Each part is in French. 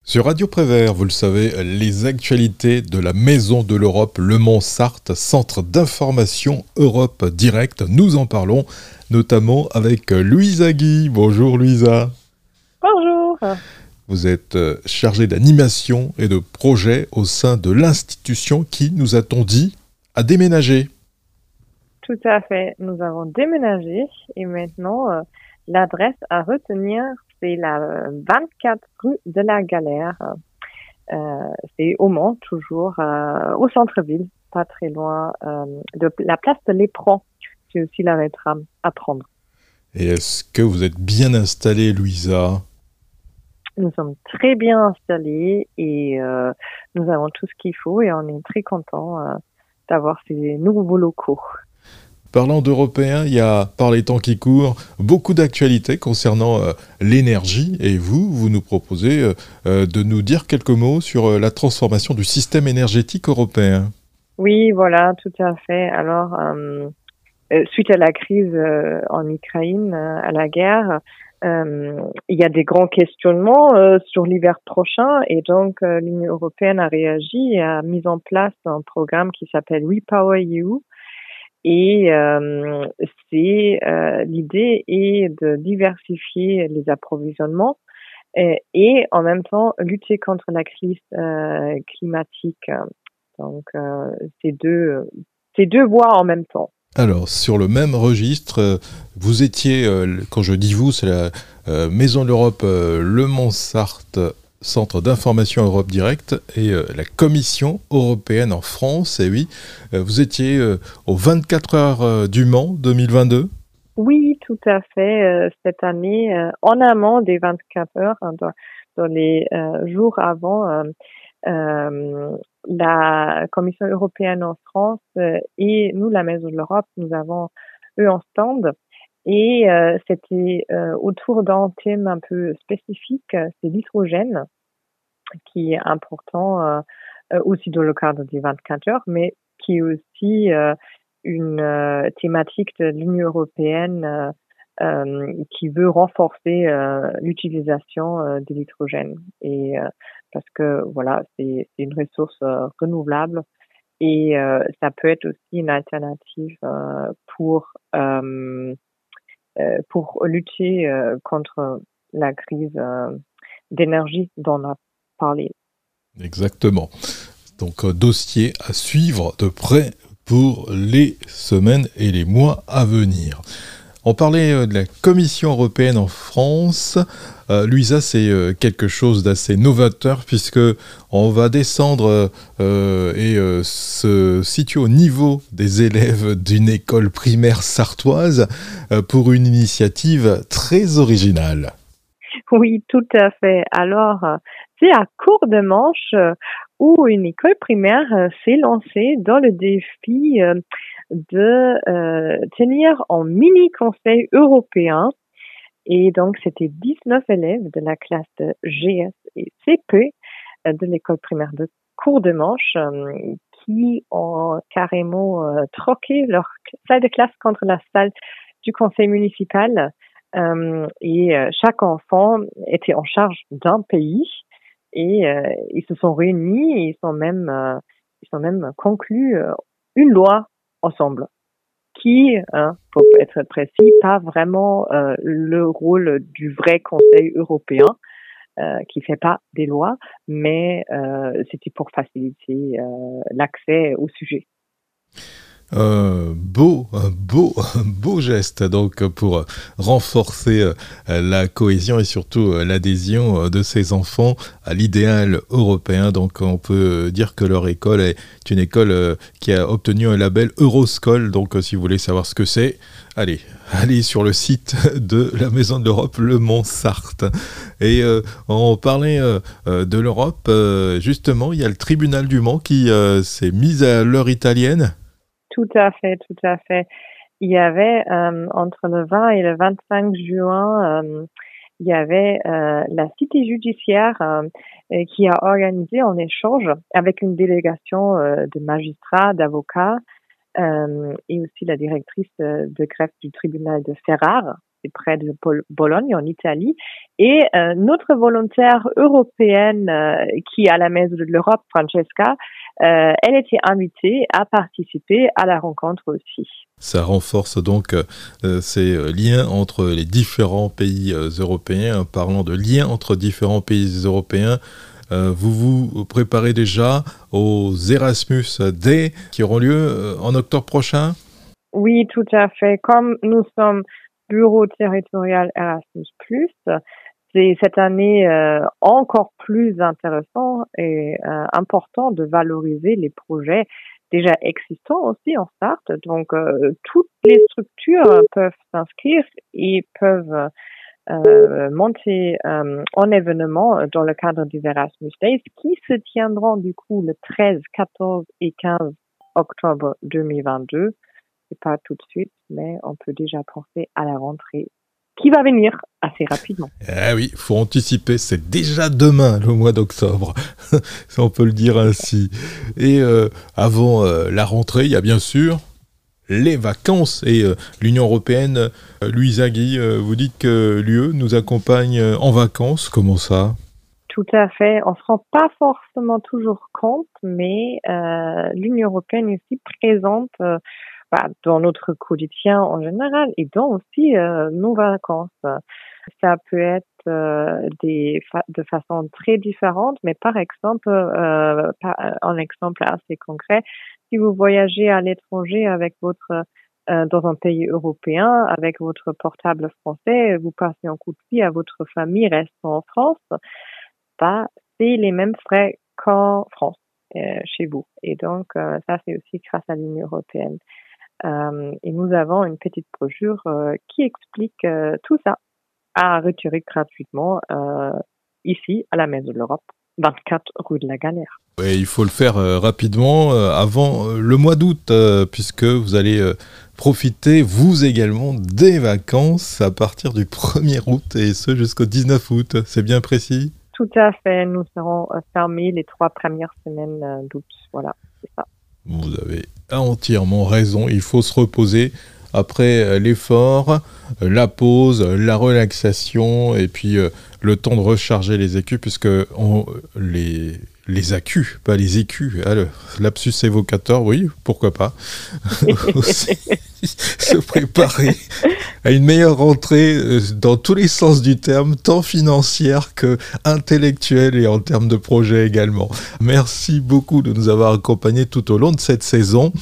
Sur Radio Prévert, vous le savez, les actualités de la Maison de l'Europe, Le Mans-Sarthe, centre d'information Europe Direct. Nous en parlons notamment avec Louisa Guy. Bonjour Louisa. Bonjour. Vous êtes chargée d'animation et de projet au sein de l'institution qui, nous a-t-on dit, a déménagé. Tout à fait. Nous avons déménagé et maintenant, l'adresse à retenir, c'est la 24 rue de la Galère. C'est au Mans, toujours au centre-ville, pas très loin de la place de l'Éperon. C'est aussi la tram à prendre. Et est-ce que vous êtes bien installée, Louisa ? Nous sommes très bien installés et nous avons tout ce qu'il faut et on est très contents d'avoir ces nouveaux locaux. Parlant d'Européens, il y a, par les temps qui courent, beaucoup d'actualités concernant l'énergie. Et vous nous proposez de nous dire quelques mots sur la transformation du système énergétique européen. Oui, voilà, tout à fait. Alors, suite à la crise en Ukraine, à la guerre, il y a des grands questionnements sur l'hiver prochain et donc l'Union européenne a réagi et a mis en place un programme qui s'appelle REPowerEU. Et l'idée est de diversifier les approvisionnements et en même temps lutter contre la crise climatique. Donc ces deux voies en même temps. Alors, sur le même registre, vous étiez, quand je dis vous, c'est la Maison de l'Europe Le Mans-Sarthe, Centre d'information Europe Direct, et la Commission européenne en France. Et oui, vous étiez aux 24 heures du Mans 2022. Oui, tout à fait. Cette année, en amont des 24 heures, hein, dans les jours avant, la Commission européenne en France et nous, la Maison de l'Europe, nous avons eux en stand. Et c'était autour d'un thème un peu spécifique, c'est l'hydrogène, qui est important aussi dans le cadre des 24 heures, mais qui est aussi une thématique de l'Union européenne qui veut renforcer l'utilisation de l'hydrogène. Et parce que voilà, c'est une ressource renouvelable et ça peut être aussi une alternative pour lutter contre la crise d'énergie dont on a parlé. Exactement. Donc, dossier à suivre de près pour les semaines et les mois à venir. On parlait de la Commission européenne en France. Louisa, c'est quelque chose d'assez novateur puisque on va descendre et se situer au niveau des élèves d'une école primaire sartoise pour une initiative très originale. Oui, tout à fait. Alors, c'est à Courdemanche où une école primaire s'est lancée dans le défi de tenir en mini-conseil européen. Et donc, c'était 19 élèves de la classe de GS et CP de l'école primaire de Courdemanche qui ont carrément troqué leur salle de classe contre la salle du conseil municipal. Et chaque enfant était en charge d'un pays et ils se sont réunis et ils sont même conclus une loi ensemble qui, pour être précis, pas vraiment le rôle du vrai Conseil européen qui fait pas des lois, mais c'était pour faciliter l'accès au sujet. Un beau geste donc pour renforcer la cohésion et surtout l'adhésion de ces enfants à l'idéal européen. Donc on peut dire que leur école est une école qui a obtenu un label Euroscol. Donc si vous voulez savoir ce que c'est, allez sur le site de la Maison de l'Europe, Le Mans-Sarthe. Et on parlait de l'Europe, justement, il y a le tribunal du Mans qui s'est mis à l'heure italienne. Tout à fait, tout à fait. Il y avait entre le 20 et le 25 juin, il y avait la cité judiciaire qui a organisé en échange avec une délégation de magistrats, d'avocats et aussi la directrice de greffe du tribunal de Ferrare. c'est près de Bologne, en Italie. Et notre volontaire européenne qui est à la Maison de l'Europe, Francesca, elle était invitée à participer à la rencontre aussi. Ça renforce donc ces liens entre les différents pays européens. Parlant de liens entre différents pays européens, vous vous préparez déjà aux Erasmus Day qui auront lieu en octobre prochain? Oui, tout à fait. Comme nous sommes bureau territorial Erasmus+, c'est cette année encore plus intéressant et important de valoriser les projets déjà existants aussi en start. Donc, toutes les structures peuvent s'inscrire et peuvent monter en événement dans le cadre des Erasmus Days qui se tiendront du coup le 13, 14 et 15 octobre 2022. C'est pas tout de suite, mais on peut déjà penser à la rentrée qui va venir assez rapidement. Ah oui, il faut anticiper, c'est déjà demain, le mois d'octobre, si on peut le dire ainsi. Et avant la rentrée, il y a bien sûr les vacances. Et l'Union européenne, Louisa Guy, vous dites que l'UE nous accompagne en vacances, comment ça? Tout à fait. On ne se rend pas forcément toujours compte, mais l'Union européenne est aussi présente dans notre quotidien en général et dans aussi nos vacances. Ça peut être de façon très différente, mais par exemple, un exemple assez concret, si vous voyagez à l'étranger avec dans un pays européen, avec votre portable français, vous passez un coup de fil à votre famille restant en France, c'est les mêmes frais qu'en France, chez vous. Et donc, ça, c'est aussi grâce à l'Union européenne. Et nous avons une petite brochure qui explique tout ça à retirer gratuitement ici, à la Maison de l'Europe, 24 rue de la Galère. Ouais, il faut le faire rapidement, avant le mois d'août, puisque vous allez profiter, vous également, des vacances à partir du 1er août, et ce jusqu'au 19 août. C'est bien précis? Tout à fait. Nous serons fermés les 3 premières semaines d'août. Voilà, c'est ça. Vous avez entièrement raison, il faut se reposer après l'effort, la pause, la relaxation et puis le temps de recharger les écus puisque les accus, pas les écus, lapsus évocateur, oui, pourquoi pas, aussi se préparer à une meilleure rentrée dans tous les sens du terme, tant financière que intellectuelle et en termes de projet également. Merci beaucoup de nous avoir accompagnés tout au long de cette saison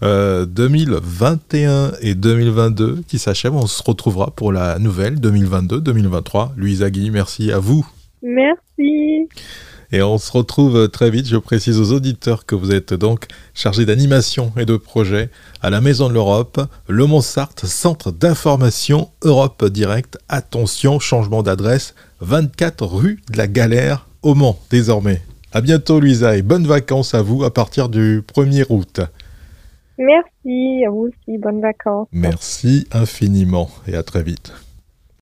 2021 et 2022 qui s'achève. On se retrouvera pour la nouvelle 2022-2023. Louisa Guy, merci à vous. Merci. Et on se retrouve très vite. Je précise aux auditeurs que vous êtes donc chargé d'animation et de projet à la Maison de l'Europe, Le Mont-Sarthe, Centre d'information Europe Direct. Attention, changement d'adresse, 24 rue de la Galère au Mans désormais. À bientôt Louisa et bonnes vacances à vous à partir du 1er août. Merci, à vous aussi, bonnes vacances. Merci infiniment et à très vite.